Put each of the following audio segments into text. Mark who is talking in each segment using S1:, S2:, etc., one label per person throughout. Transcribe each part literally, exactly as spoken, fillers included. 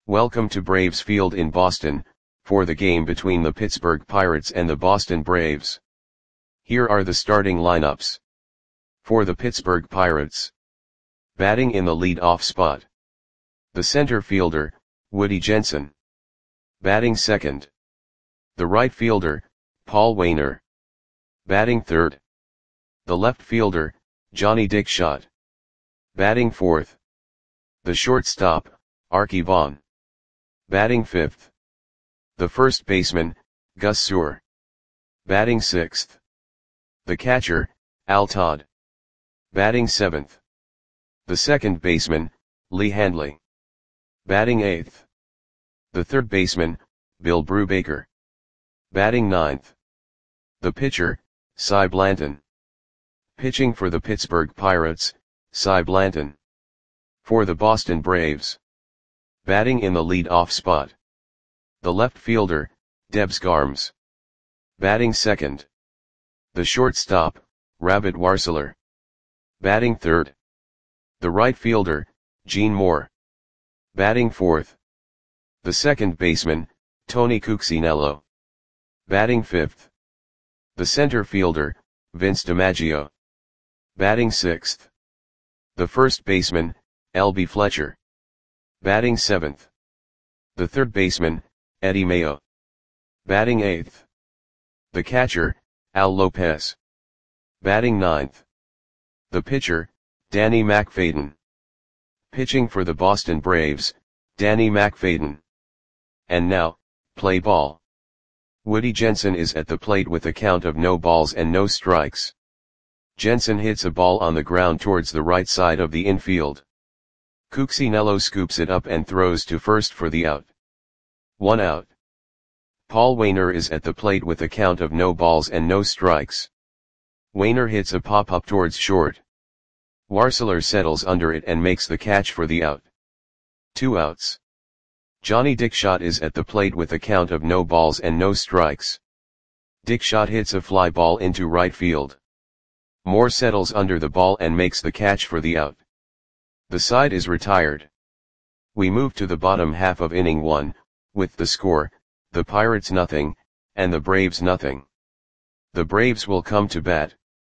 S1: Welcome to Braves Field in Boston, for the game between the Pittsburgh Pirates and the Boston Braves. Here are the starting lineups. For the Pittsburgh Pirates. Batting in the lead-off spot. The center fielder, Woody Jensen. Batting second. The right fielder, Paul Waner. Batting third. The left fielder, Johnny Dickshot. Batting fourth. The shortstop, Arky Vaughan. Batting fifth. The first baseman, Gus Suhr. Batting sixth. The catcher, Al Todd. Batting seventh. The second baseman, Lee Handley. Batting eighth. The third baseman, Bill Brubaker. Batting ninth. The pitcher, Cy Blanton. Pitching for the Pittsburgh Pirates, Cy Blanton. For the Boston Braves. Batting in the lead-off spot. The left fielder, Debs Garms. Batting second. The shortstop, Rabbit Warseler. Batting third. The right fielder, Gene Moore. Batting fourth. The second baseman, Tony Cuccinello. Batting fifth. The center fielder, Vince DiMaggio. Batting sixth. The first baseman, L B Fletcher. Batting seventh. The third baseman, Eddie Mayo. Batting eighth. The catcher, Al Lopez. Batting ninth. The pitcher, Danny McFadden. Pitching for the Boston Braves, Danny McFadden. And now, play ball. Woody Jensen is at the plate with a count of no balls and no strikes. Jensen hits a ball on the ground towards the right side of the infield. Cuccinello scoops it up and throws to first for the out. One out. Paul Waner is at the plate with a count of no balls and no strikes. Waner hits a pop-up towards short. Warseler settles under it and makes the catch for the out. Two outs. Johnny Dickshot is at the plate with a count of no balls and no strikes. Dickshot hits a fly ball into right field. Moore settles under the ball and makes the catch for the out. The side is retired. We move to the bottom half of inning one, with the score, the Pirates nothing, and the Braves nothing. The Braves will come to bat.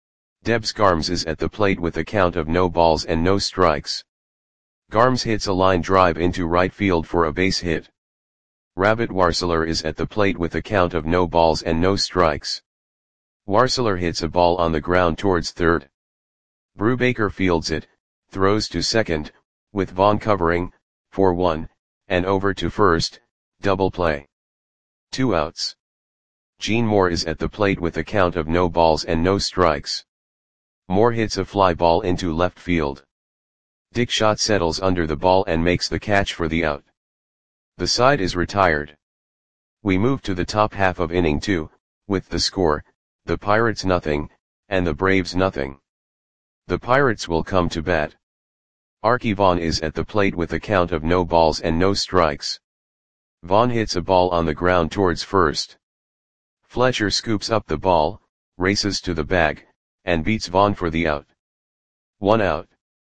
S1: Debs Garms is at the plate with a count of no balls and no strikes. Garms hits a line drive into right field for a base hit. Rabbit Warseler is at the plate with a count of no balls and no strikes. Warseler hits a ball on the ground towards third. Brubaker fields it, throws to second, with Vaughan covering, for one, and over to first, double play. Two outs. Gene Moore is at the plate with a count of no balls and no strikes. Moore hits a fly ball into left field. Dickshot settles under the ball and makes the catch for the out. The side is retired. We move to the top half of inning two, with the score, the Pirates nothing, and the Braves nothing. The Pirates will come to bat. Arky Vaughan is at the plate with a count of no balls and no strikes. Vaughan hits a ball on the ground towards first. Fletcher scoops up the ball, races to the bag, and beats Vaughan for the out. One out.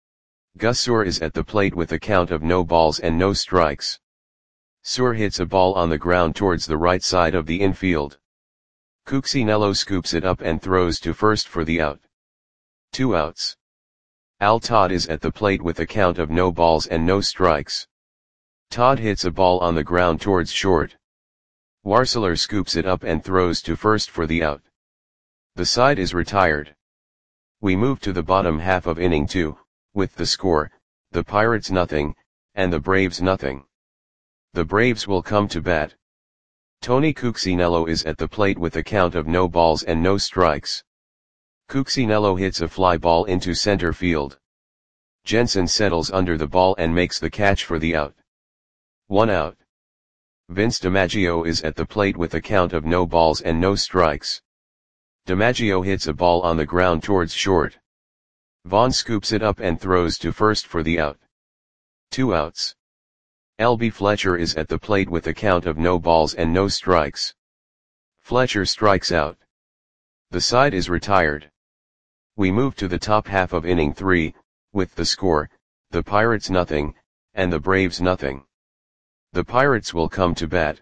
S1: Gus Suhr is at the plate with a count of no balls and no strikes. Suhr hits a ball on the ground towards the right side of the infield. Cuccinello scoops it up and throws to first for the out. Two outs. Al Todd is at the plate with a count of no balls and no strikes. Todd hits a ball on the ground towards short. Warseler scoops it up and throws to first for the out. The side is retired. We move to the bottom half of inning two, with the score, the Pirates nothing, and the Braves nothing. The Braves will come to bat. Tony Cuccinello is at the plate with a count of no balls and no strikes. Cuccinello hits a fly ball into center field. Jensen settles under the ball and makes the catch for the out. One out. Vince DiMaggio is at the plate with a count of no balls and no strikes. DiMaggio hits a ball on the ground towards short. Vaughan scoops it up and throws to first for the out. Two outs. L B Fletcher is at the plate with a count of no balls and no strikes. Fletcher strikes out. The side is retired. We move to the top half of inning three, with the score, the Pirates nothing, and the Braves nothing. The Pirates will come to bat.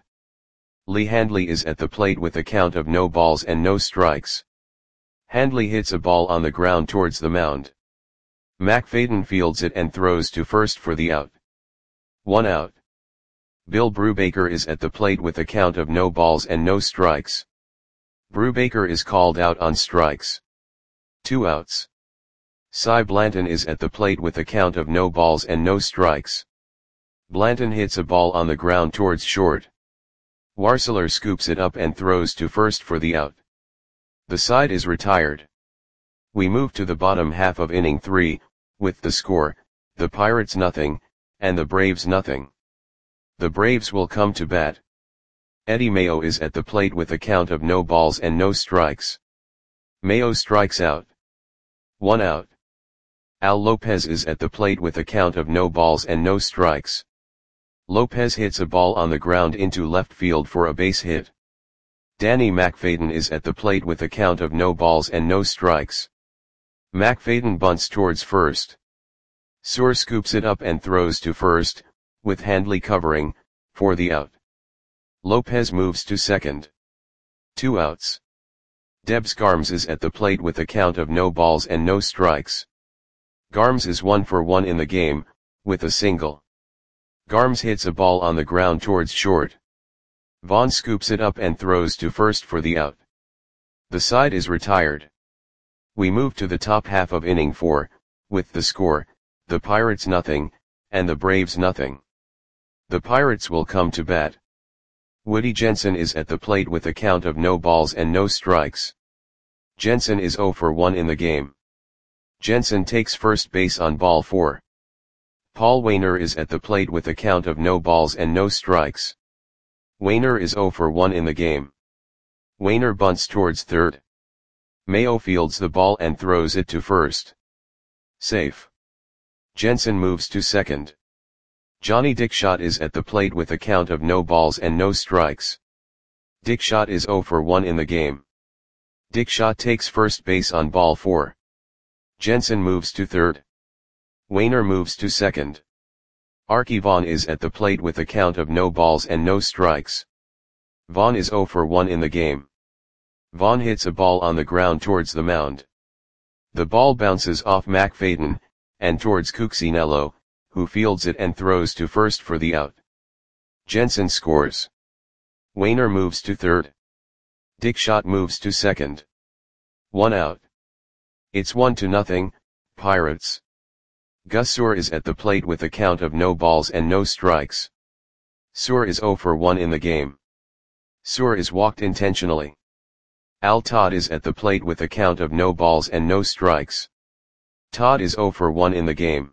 S1: Lee Handley is at the plate with a count of no balls and no strikes. Handley hits a ball on the ground towards the mound. McFadden fields it and throws to first for the out. One out. Bill Brubaker is at the plate with a count of no balls and no strikes. Brubaker is called out on strikes. Two outs. Cy Blanton is at the plate with a count of no balls and no strikes. Blanton hits a ball on the ground towards short. Warseler scoops it up and throws to first for the out. The side is retired. We move to the bottom half of inning three, with the score, the Pirates nothing, and the Braves nothing. The Braves will come to bat. Eddie Mayo is at the plate with a count of no balls and no strikes. Mayo strikes out. One out. Al Lopez is at the plate with a count of no balls and no strikes. Lopez hits a ball on the ground into left field for a base hit. Danny McFadden is at the plate with a count of no balls and no strikes. McFadden bunts towards first. Suhr scoops it up and throws to first, with Handley covering, for the out. Lopez moves to second. Two outs. Debs Garms is at the plate with a count of no balls and no strikes. Garms is one for one in the game, with a single. Garms hits a ball on the ground towards short. Vaughn scoops it up and throws to first for the out. The side is retired. We move to the top half of inning four, with the score, the Pirates nothing, and the Braves nothing. The Pirates will come to bat. Woody Jensen is at the plate with a count of no balls and no strikes. Jensen is zero for one in the game. Jensen takes first base on ball four. Paul Waner is at the plate with a count of no balls and no strikes. Waner is zero for one in the game. Waner bunts towards third. Mayo fields the ball and throws it to first. Safe. Jensen moves to second. Johnny Dickshot is at the plate with a count of no balls and no strikes. Dickshot is zero for one in the game. Dickshot takes first base on ball four. Jensen moves to third. Waner moves to second. Archie Vaughn is at the plate with a count of no balls and no strikes. Vaughn is zero for one in the game. Vaughn hits a ball on the ground towards the mound. The ball bounces off McFadden, and towards Cuccinello, who fields it and throws to first for the out. Jensen scores. Waner moves to third. Dickshot moves to second. One out. It's one to nothing, Pirates. Gus Suhr is at the plate with a count of no balls and no strikes. Suhr is zero for one in the game. Suhr is walked intentionally. Al Todd is at the plate with a count of no balls and no strikes. Todd is zero for one in the game.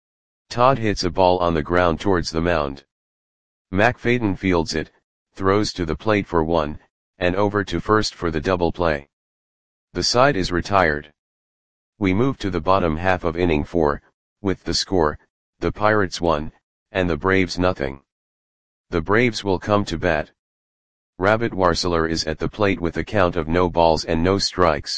S1: Todd hits a ball on the ground towards the mound. McFadden fields it, throws to the plate for one, and over to first for the double play. The side is retired. We move to the bottom half of inning four, with the score, the Pirates one, and the Braves nothing. The Braves will come to bat. Rabbit Warseler is at the plate with a count of no balls and no strikes.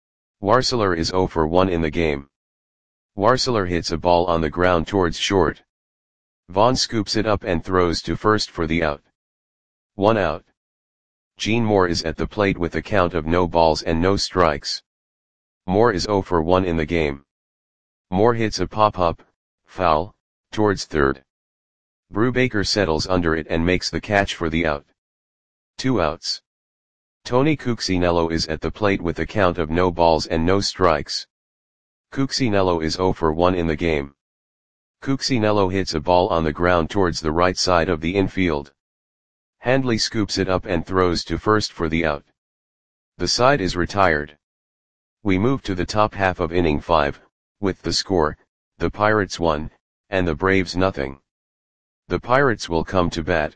S1: Warseler is zero for one in the game. Warseler hits a ball on the ground towards short. Vaughn scoops it up and throws to first for the out. One out. Gene Moore is at the plate with a count of no balls and no strikes. Moore is zero for one in the game. Moore hits a pop-up, foul, towards third. Brubaker settles under it and makes the catch for the out. Two outs. Tony Cuccinello is at the plate with a count of no balls and no strikes. Cuccinello is zero for one in the game. Cuccinello hits a ball on the ground towards the right side of the infield. Handley scoops it up and throws to first for the out. The side is retired. We move to the top half of inning five, with the score, the Pirates one, and the Braves nothing. The Pirates will come to bat.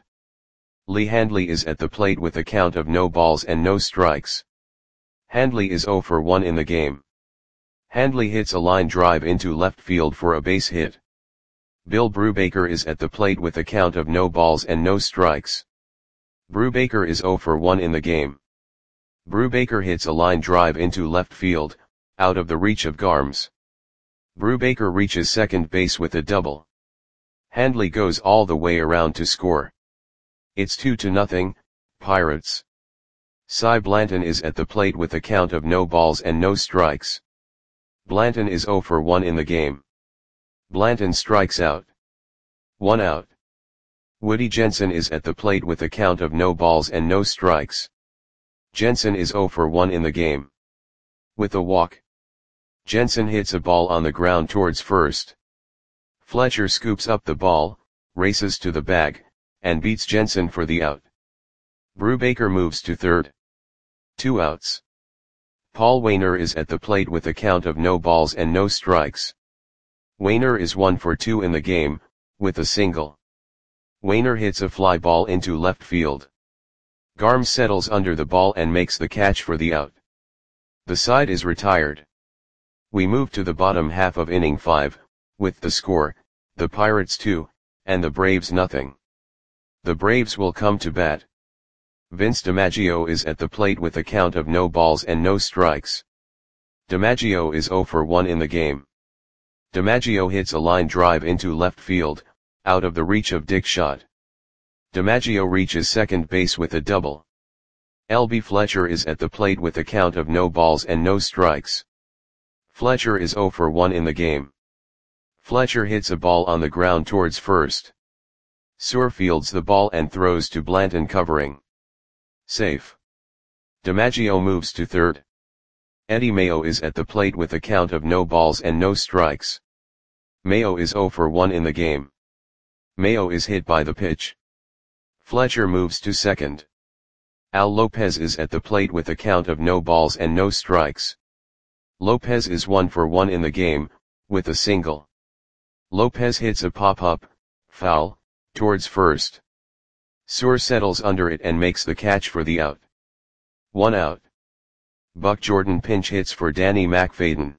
S1: Lee Handley is at the plate with a count of no balls and no strikes. Handley is zero for one in the game. Handley hits a line drive into left field for a base hit. Bill Brubaker is at the plate with a count of no balls and no strikes. Brubaker is zero for one in the game. Brubaker hits a line drive into left field, out of the reach of Garms. Brubaker reaches second base with a double. Handley goes all the way around to score. It's two to nothing, Pirates. Cy Blanton is at the plate with a count of no balls and no strikes. Blanton is zero for one in the game. Blanton strikes out. One out. Woody Jensen is at the plate with a count of no balls and no strikes. Jensen is zero for one in the game. With a walk. Jensen hits a ball on the ground towards first. Fletcher scoops up the ball, races to the bag, and beats Jensen for the out. Brubaker moves to third. Two outs. Paul Wainer is at the plate with a count of no balls and no strikes. Wainer is one for two in the game, with a single. Wainer hits a fly ball into left field. Garm settles under the ball and makes the catch for the out. The side is retired. We move to the bottom half of inning five, with the score, the Pirates two, and the Braves nothing. The Braves will come to bat. Vince DiMaggio is at the plate with a count of no balls and no strikes. DiMaggio is zero for one in the game. DiMaggio hits a line drive into left field, out of the reach of Dick Schott. DiMaggio reaches second base with a double. L B Fletcher is at the plate with a count of no balls and no strikes. Fletcher is zero for one in the game. Fletcher hits a ball on the ground towards first. Suhr fields the ball and throws to Blanton covering. Safe. DiMaggio moves to third. Eddie Mayo is at the plate with a count of no balls and no strikes. Mayo is zero for one in the game. Mayo is hit by the pitch. Fletcher moves to second. Al Lopez is at the plate with a count of no balls and no strikes. Lopez is one for one in the game, with a single. Lopez hits a pop-up, foul, towards first. Suhr settles under it and makes the catch for the out. One out. Buck Jordan pinch hits for Danny McFadden.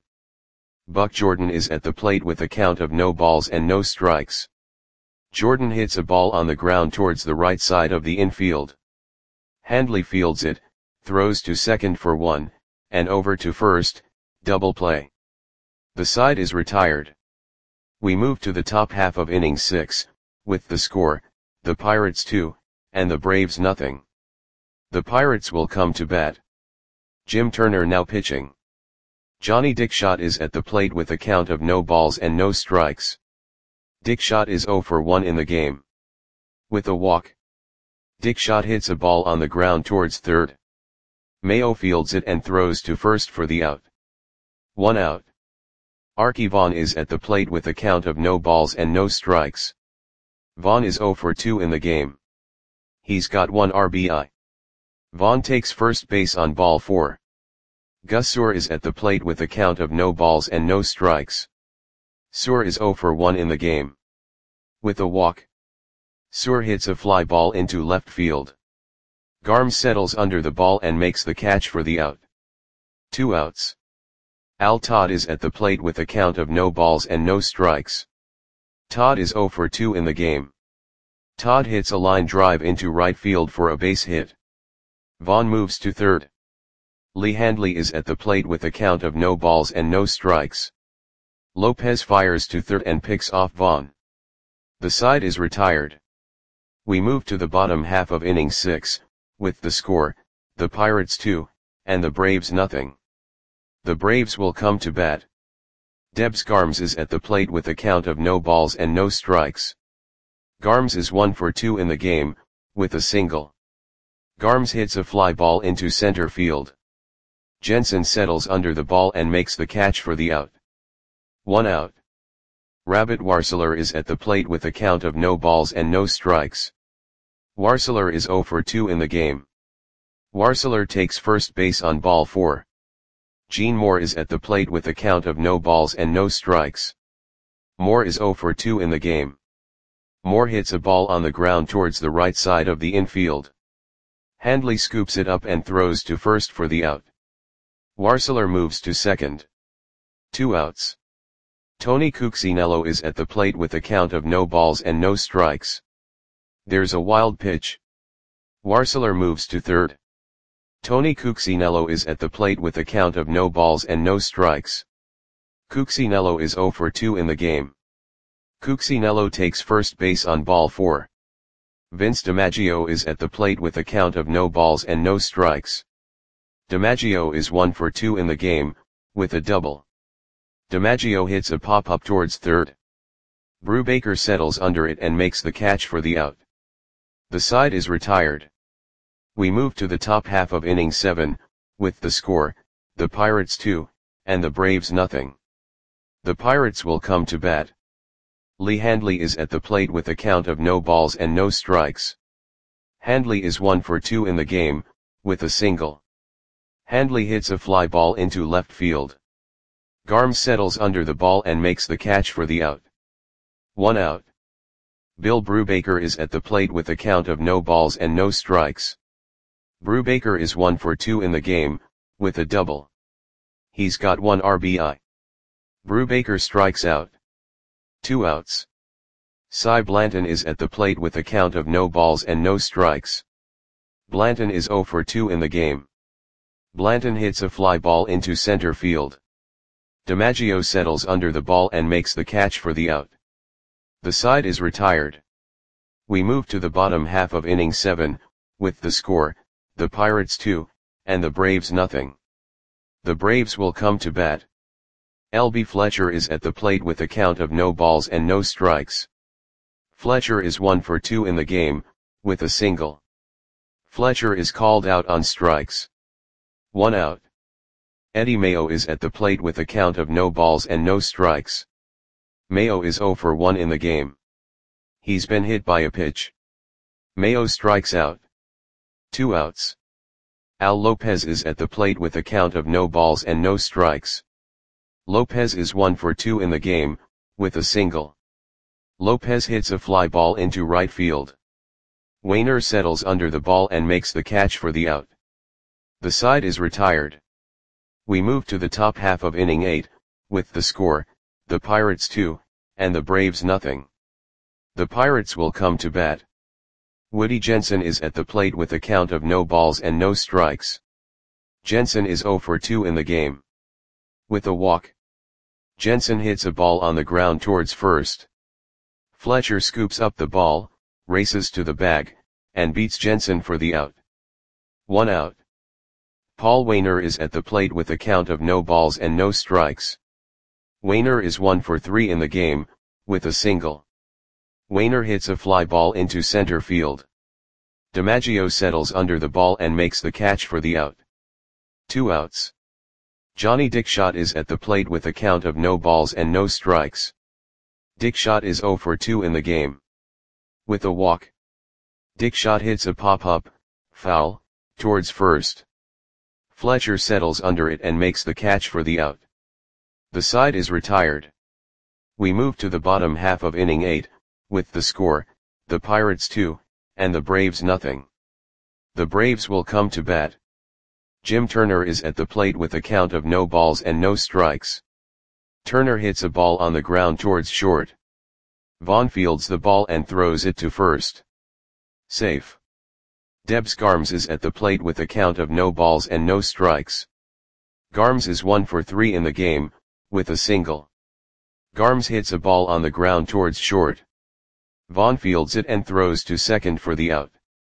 S1: Buck Jordan is at the plate with a count of no balls and no strikes. Jordan hits a ball on the ground towards the right side of the infield. Handley fields it, throws to second for one, and over to first, double play. The side is retired. We move to the top half of inning six, with the score, the Pirates two, and the Braves nothing. The Pirates will come to bat. Jim Turner now pitching. Johnny Dick Schott is at the plate with a count of no balls and no strikes. Dick Schott is zero for one in the game. With a walk. Dick Schott hits a ball on the ground towards third. Mayo fields it and throws to first for the out. One out. Arky Vaughan is at the plate with a count of no balls and no strikes. Vaughan is zero for two in the game. He's got one R B I. Vaughan takes first base on ball four. Gus Suhr is at the plate with a count of no balls and no strikes. Suhr is zero for one in the game. With a walk. Suhr hits a fly ball into left field. Garm settles under the ball and makes the catch for the out. Two outs. Al Todd is at the plate with a count of no balls and no strikes. Todd is zero for two in the game. Todd hits a line drive into right field for a base hit. Vaughan moves to third. Lee Handley is at the plate with a count of no balls and no strikes. Lopez fires to third and picks off Vaughan. The side is retired. We move to the bottom half of inning six, with the score, the Pirates two, and the Braves nothing. The Braves will come to bat. Debs Garms is at the plate with a count of no balls and no strikes. Garms is one for two in the game, with a single. Garms hits a fly ball into center field. Jensen settles under the ball and makes the catch for the out. One out. Rabbit Warseler is at the plate with a count of no balls and no strikes. Warseler is zero for two in the game. Warseler takes first base on ball four. Gene Moore is at the plate with a count of no balls and no strikes. Moore is zero for two in the game. Moore hits a ball on the ground towards the right side of the infield. Handley scoops it up and throws to first for the out. Warseler moves to second. Two outs. Tony Cuccinello is at the plate with a count of no balls and no strikes. There's a wild pitch. Warseler moves to third. Tony Cuccinello is at the plate with a count of no balls and no strikes. Cuccinello is zero for two in the game. Cuccinello takes first base on ball four. Vince DiMaggio is at the plate with a count of no balls and no strikes. DiMaggio is one for two in the game, with a double. DiMaggio hits a pop-up towards third. Brubaker settles under it and makes the catch for the out. The side is retired. We move to the top half of inning seven, with the score, the Pirates two, and the Braves nothing. The Pirates will come to bat. Lee Handley is at the plate with a count of no balls and no strikes. Handley is one for two in the game, with a single. Handley hits a fly ball into left field. Garmes settles under the ball and makes the catch for the out. One out. Bill Brubaker is at the plate with a count of no balls and no strikes. Brubaker is one for two in the game, with a double. He's got one R B I. Brubaker strikes out. Two outs. Cy Blanton is at the plate with a count of no balls and no strikes. Blanton is zero for two in the game. Blanton hits a fly ball into center field. DiMaggio settles under the ball and makes the catch for the out. The side is retired. We move to the bottom half of inning seven, with the score, the Pirates two, and the Braves nothing. The Braves will come to bat. L B Fletcher is at the plate with a count of no balls and no strikes. Fletcher is one for two in the game, with a single. Fletcher is called out on strikes. One out. Eddie Mayo is at the plate with a count of no balls and no strikes. Mayo is zero for one in the game. He's been hit by a pitch. Mayo strikes out. Two outs. Al Lopez is at the plate with a count of no balls and no strikes. Lopez is one for two in the game, with a single. Lopez hits a fly ball into right field. Wainer settles under the ball and makes the catch for the out. The side is retired. We move to the top half of inning eight, with the score, the Pirates two, and the Braves nothing. The Pirates will come to bat. Woody Jensen is at the plate with a count of no balls and no strikes. Jensen is zero for two in the game. With a walk. Jensen hits a ball on the ground towards first. Fletcher scoops up the ball, races to the bag, and beats Jensen for the out. One out. Paul Wainer is at the plate with a count of no balls and no strikes. Wainer is one for three in the game, with a single. Wainer hits a fly ball into center field. DiMaggio settles under the ball and makes the catch for the out. Two outs. Johnny Dickshot is at the plate with a count of no balls and no strikes. Dickshot is zero for two in the game. With a walk. Dickshot hits a pop-up, foul, towards first. Fletcher settles under it and makes the catch for the out. The side is retired. We move to the bottom half of inning eight, with the score, the Pirates two, and the Braves nothing. The Braves will come to bat. Jim Turner is at the plate with a count of no balls and no strikes. Turner hits a ball on the ground towards short. Vaughn fields the ball and throws it to first. Safe. Debs Garmes is at the plate with a count of no balls and no strikes. Garmes is one for three in the game, with a single. Garmes hits a ball on the ground towards short. Vaughn fields it and throws to second for the out.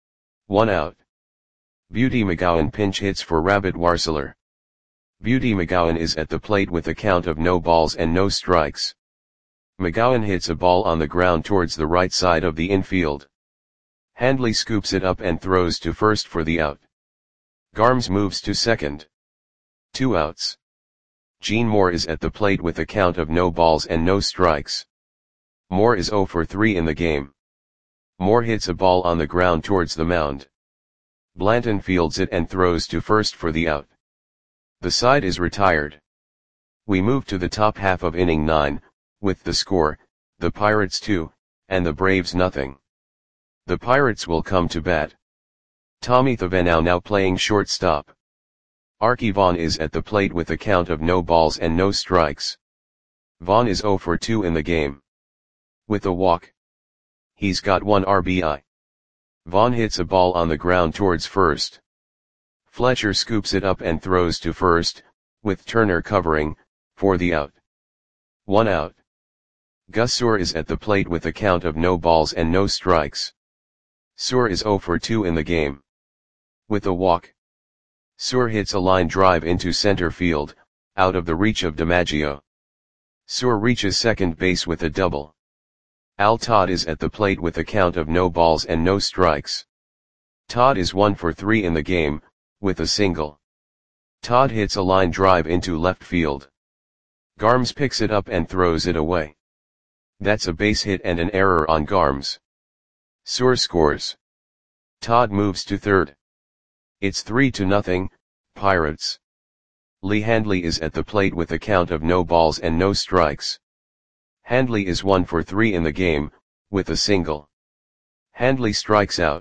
S1: One out. Beauty McGowan pinch hits for Rabbit Warseler. Beauty McGowan is at the plate with a count of no balls and no strikes. McGowan hits a ball on the ground towards the right side of the infield. Handley scoops it up and throws to first for the out. Garmes moves to second. Two outs. Gene Moore is at the plate with a count of no balls and no strikes. Moore is zero for three in the game. Moore hits a ball on the ground towards the mound. Blanton fields it and throws to first for the out. The side is retired. We move to the top half of inning nine, with the score, the Pirates two, and the Braves nothing. The Pirates will come to bat. Tommy Thavenau now playing shortstop. Archie Vaughn is at the plate with a count of no balls and no strikes. Vaughn is zero for two in the game. With a walk. He's got one R B I. Vaughn hits a ball on the ground towards first. Fletcher scoops it up and throws to first, with Turner covering, for the out. One out. Gus Suhr is at the plate with a count of no balls and no strikes. Suhr is zero for two in the game. With a walk, Suhr hits a line drive into center field, out of the reach of DiMaggio. Suhr reaches second base with a double. Al Todd is at the plate with a count of no balls and no strikes. Todd is one for three in the game, with a single. Todd hits a line drive into left field. Garms picks it up and throws it away. That's a base hit and an error on Garms. Suhr scores. Todd moves to third. It's three to nothing, Pirates. Lee Handley is at the plate with a count of no balls and no strikes. Handley is one for three in the game, with a single. Handley strikes out.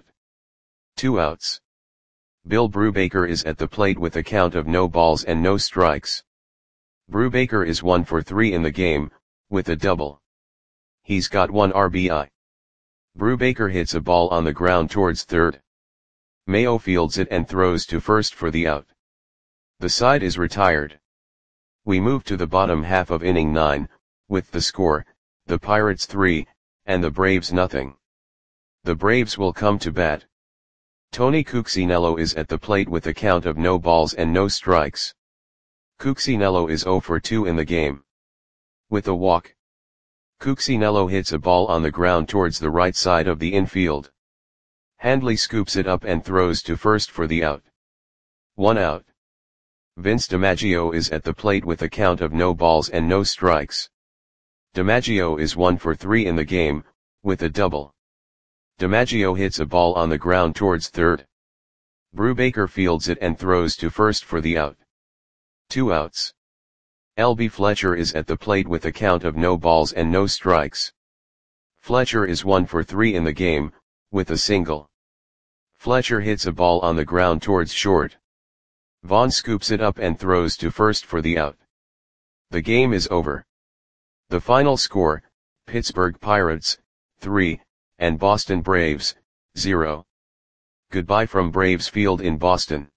S1: Two outs. Bill Brubaker is at the plate with a count of no balls and no strikes. Brubaker is one for three in the game, with a double. He's got one R B I. Brubaker hits a ball on the ground towards third. Mayo fields it and throws to first for the out. The side is retired. We move to the bottom half of inning nine, with the score, the Pirates three, and the Braves nothing. The Braves will come to bat. Tony Cuccinello is at the plate with a count of no balls and no strikes. Cuccinello is zero for two in the game. With a walk, Cuccinello hits a ball on the ground towards the right side of the infield. Handley scoops it up and throws to first for the out. One out. Vince DiMaggio is at the plate with a count of no balls and no strikes. DiMaggio is one for three in the game, with a double. DiMaggio hits a ball on the ground towards third. Brubaker fields it and throws to first for the out. Two outs. L B Fletcher is at the plate with a count of no balls and no strikes. Fletcher is one for three in the game, with a single. Fletcher hits a ball on the ground towards short. Vaughn scoops it up and throws to first for the out. The game is over. The final score, Pittsburgh Pirates, three, and Boston Braves, zero. Goodbye from Braves Field in Boston.